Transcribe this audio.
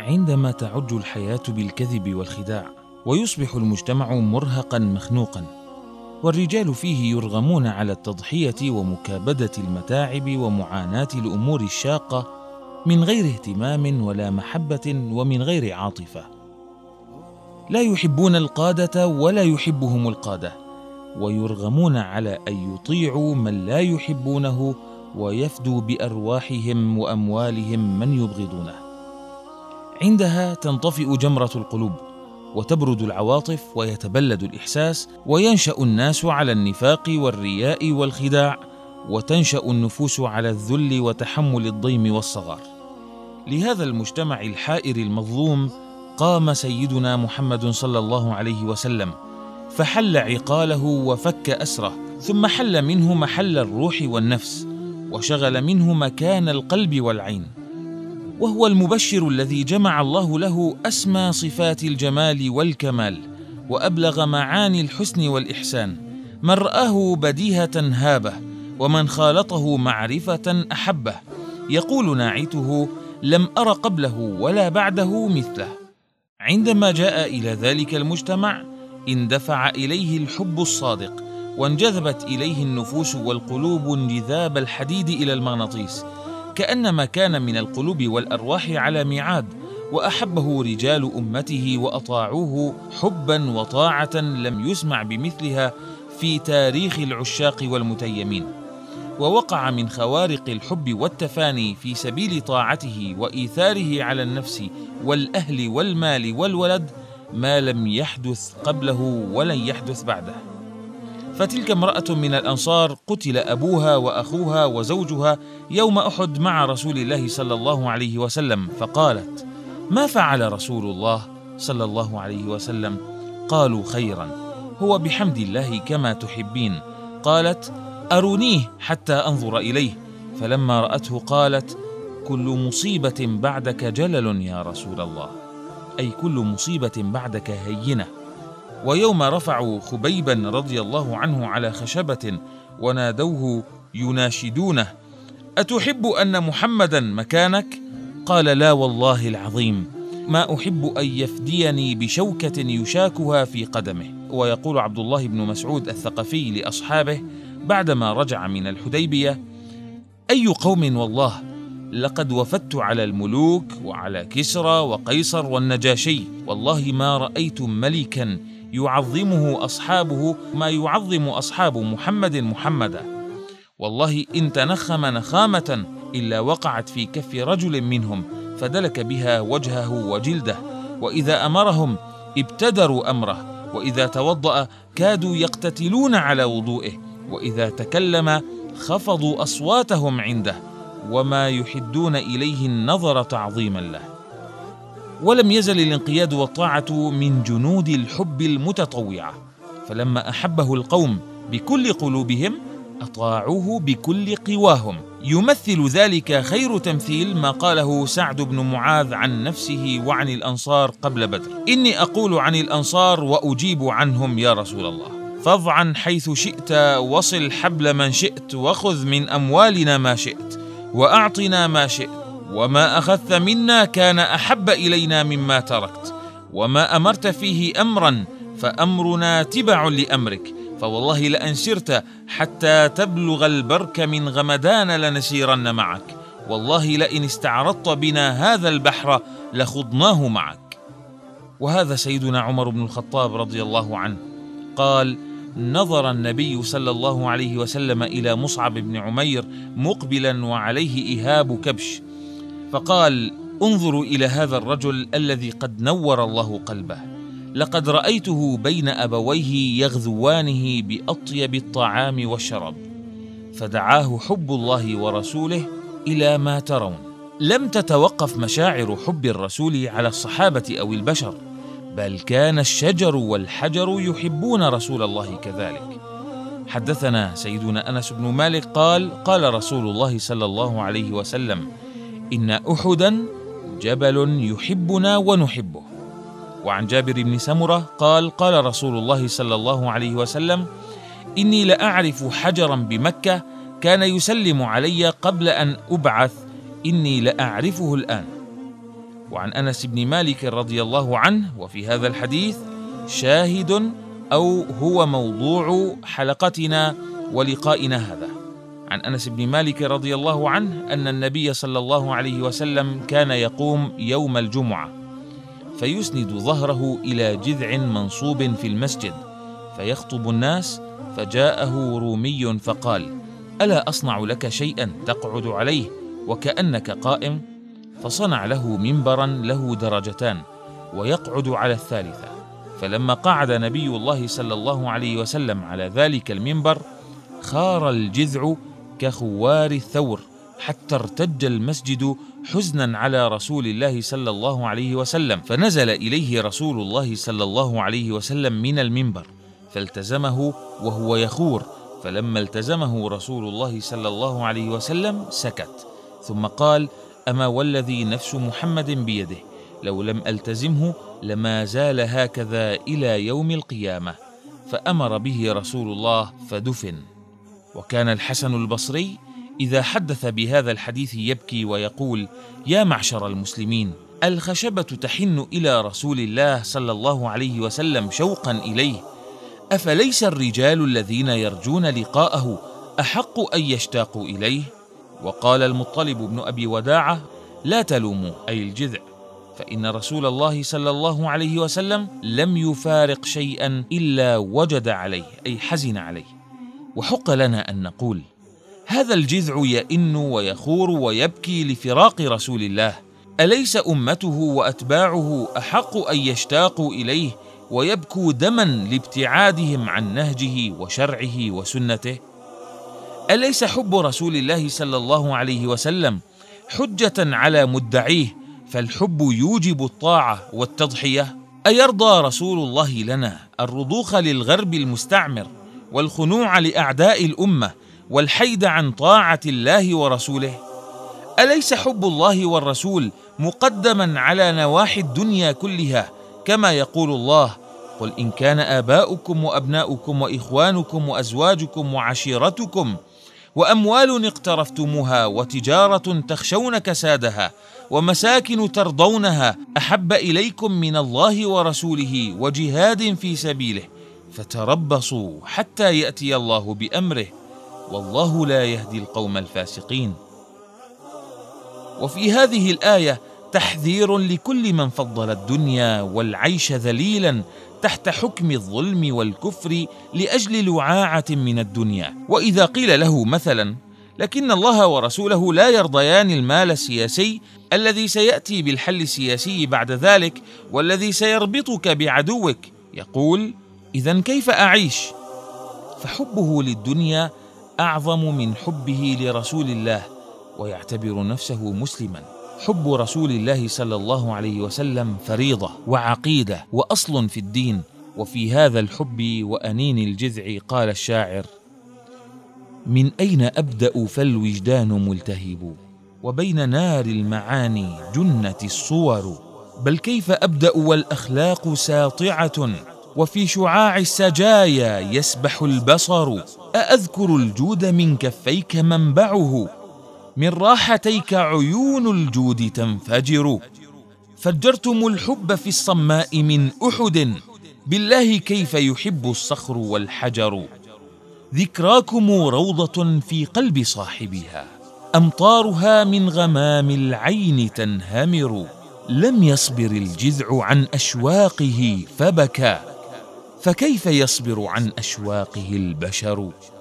عندما تعج الحياة بالكذب والخداع، ويصبح المجتمع مرهقا مخنوقا، والرجال فيه يرغمون على التضحية ومكابدة المتاعب ومعاناة الأمور الشاقة من غير اهتمام ولا محبة ومن غير عاطفة. لا يحبون القادة ولا يحبهم القادة، ويرغمون على أن يطيعوا من لا يحبونه ويفدوا بأرواحهم وأموالهم من يبغضونه. عندها تنطفئ جمرة القلوب، وتبرد العواطف، ويتبلد الإحساس، وينشأ الناس على النفاق والرياء والخداع، وتنشأ النفوس على الذل وتحمل الضيم والصغار. لهذا المجتمع الحائر المظلوم قام سيدنا محمد صلى الله عليه وسلم، فحل عقاله وفك أسره، ثم حل منه محل الروح والنفس، وشغل منه مكان القلب والعين. وهو المبشر الذي جمع الله له أسمى صفات الجمال والكمال، وأبلغ معاني الحسن والإحسان. من رآه بديهة هابه، ومن خالطه معرفة أحبه. يقول ناعته: لم أر قبله ولا بعده مثله. عندما جاء إلى ذلك المجتمع اندفع إليه الحب الصادق، وانجذبت إليه النفوس والقلوب انجذاب الحديد إلى المغناطيس، كأنما كان من القلوب والأرواح على ميعاد، وأحبه رجال أمته وأطاعوه حبا وطاعة لم يسمع بمثلها في تاريخ العشاق والمتيمين. ووقع من خوارق الحب والتفاني في سبيل طاعته وإيثاره على النفس والأهل والمال والولد ما لم يحدث قبله ولن يحدث بعده. فتلك امرأة من الأنصار قتل أبوها وأخوها وزوجها يوم أحد مع رسول الله صلى الله عليه وسلم، فقالت: ما فعل رسول الله صلى الله عليه وسلم؟ قالوا: خيرا، هو بحمد الله كما تحبين. قالت: أرونيه حتى أنظر إليه. فلما رأته قالت: كل مصيبة بعدك جلل يا رسول الله، أي كل مصيبة بعدك هينة. ويوم رفعوا خبيبا رضي الله عنه على خشبة ونادوه يناشدونه: أتحب أن محمدا مكانك؟ قال: لا والله العظيم، ما أحب أن يفديني بشوكة يشاكها في قدمه. ويقول عبد الله بن مسعود الثقفي لأصحابه بعدما رجع من الحديبية: أي قوم والله، لقد وفدت على الملوك وعلى كسرى وقيصر والنجاشي، والله ما رأيت ملكا يعظمه أصحابه ما يعظم أصحاب محمدا. والله إن تنخم نخامة إلا وقعت في كف رجل منهم فدلك بها وجهه وجلده، وإذا أمرهم ابتدروا أمره، وإذا توضأ كادوا يقتتلون على وضوئه، وإذا تكلم خفضوا أصواتهم عنده، وما يحدون إليه النظر تعظيما له. ولم يزل الانقياد والطاعة من جنود الحب المتطوعة، فلما أحبه القوم بكل قلوبهم أطاعوه بكل قواهم. يمثل ذلك خير تمثيل ما قاله سعد بن معاذ عن نفسه وعن الأنصار قبل بدر: إني أقول عن الأنصار وأجيب عنهم يا رسول الله، فاضعن حيث شئت، وصل حبل من شئت، وخذ من أموالنا ما شئت، وأعطنا ما شئت، وما أخذت منا كان أحب إلينا مما تركت، وما أمرت فيه أمرا فأمرنا تبع لأمرك، فوالله لأن سرت حتى تبلغ البرك من غمدان لنسيرن معك، والله لئن استعرضت بنا هذا البحر لخضناه معك. وهذا سيدنا عمر بن الخطاب رضي الله عنه قال: نظر النبي صلى الله عليه وسلم إلى مصعب بن عمير مقبلا وعليه إهاب كبش، فقال: انظروا إلى هذا الرجل الذي قد نور الله قلبه، لقد رأيته بين أبويه يغذوانه بأطيب الطعام والشراب، فدعاه حب الله ورسوله إلى ما ترون. لم تتوقف مشاعر حب الرسول على الصحابة أو البشر، بل كان الشجر والحجر يحبون رسول الله كذلك. حدثنا سيدنا أنس بن مالك قال: قال رسول الله صلى الله عليه وسلم: إن أحدا جبل يحبنا ونحبه. وعن جابر بن سمرة قال: قال رسول الله صلى الله عليه وسلم: إني لأعرف حجرا بمكة كان يسلم علي قبل أن أبعث، إني لأعرفه الآن. وعن أنس بن مالك رضي الله عنه، وفي هذا الحديث شاهد أو هو موضوع حلقتنا ولقائنا هذا. عن أنس بن مالك رضي الله عنه أن النبي صلى الله عليه وسلم كان يقوم يوم الجمعة فيسند ظهره إلى جذع منصوب في المسجد فيخطب الناس، فجاءه رومي فقال: ألا أصنع لك شيئا تقعد عليه وكأنك قائم؟ فصنع له منبرا له درجتان ويقعد على الثالثة. فلما قعد نبي الله صلى الله عليه وسلم على ذلك المنبر خار الجذع كخوار الثور حتى ارتج المسجد حزنا على رسول الله صلى الله عليه وسلم، فنزل إليه رسول الله صلى الله عليه وسلم من المنبر فالتزمه وهو يخور، فلما التزمه رسول الله صلى الله عليه وسلم سكت، ثم قال: أما والذي نفس محمد بيده لو لم ألتزمه لما زال هكذا إلى يوم القيامة. فأمر به رسول الله فدفن. وكان الحسن البصري إذا حدث بهذا الحديث يبكي ويقول: يا معشر المسلمين، الخشبة تحن إلى رسول الله صلى الله عليه وسلم شوقا إليه، أفليس الرجال الذين يرجون لقاءه أحق أن يشتاقوا إليه؟ وقال المطلب بن أبي وداعة: لا تلوموا أي الجذع، فإن رسول الله صلى الله عليه وسلم لم يفارق شيئا إلا وجد عليه أي حزن عليه. وحق لنا أن نقول: هذا الجذع يئن ويخور ويبكي لفراق رسول الله، أليس أمته وأتباعه أحق أن يشتاقوا إليه ويبكوا دما لابتعادهم عن نهجه وشرعه وسنته؟ أليس حب رسول الله صلى الله عليه وسلم حجة على مدعيه، فالحب يوجب الطاعة والتضحية؟ أيرضى رسول الله لنا الرضوخ للغرب المستعمر والخنوع لأعداء الأمة والحيد عن طاعة الله ورسوله؟ أليس حب الله والرسول مقدما على نواحي الدنيا كلها، كما يقول الله: قل إن كان آباؤكم وأبناؤكم وإخوانكم وأزواجكم وعشيرتكم وأموال اقترفتموها وتجارة تخشون كسادها ومساكن ترضونها أحب إليكم من الله ورسوله وجهاد في سبيله فتربصوا حتى يأتي الله بأمره والله لا يهدي القوم الفاسقين. وفي هذه الآية تحذير لكل من فضل الدنيا والعيش ذليلا تحت حكم الظلم والكفر لأجل لعاعة من الدنيا. وإذا قيل له مثلا: لكن الله ورسوله لا يرضيان المال السياسي الذي سيأتي بالحل السياسي بعد ذلك والذي سيربطك بعدوك، يقول: إذن كيف أعيش؟ فحبه للدنيا أعظم من حبه لرسول الله، ويعتبر نفسه مسلما. حب رسول الله صلى الله عليه وسلم فريضة وعقيدة وأصل في الدين. وفي هذا الحب وأنين الجذع قال الشاعر: من أين أبدأ فالوجدان ملتهب، وبين نار المعاني جنت الصور، بل كيف أبدأ والأخلاق ساطعة، وفي شعاع السجايا يسبح البصر، أأذكر الجود من كفيك منبعه، من راحتيك عيون الجود تنفجر، فجرتم الحب في الصماء من أحد، بالله كيف يحب الصخر والحجر، ذكراكم روضة في قلب صاحبها، أمطارها من غمام العين تنهمر، لم يصبر الجذع عن أشواقه فبكى، فكيف يصبر عن أشواقه البشر؟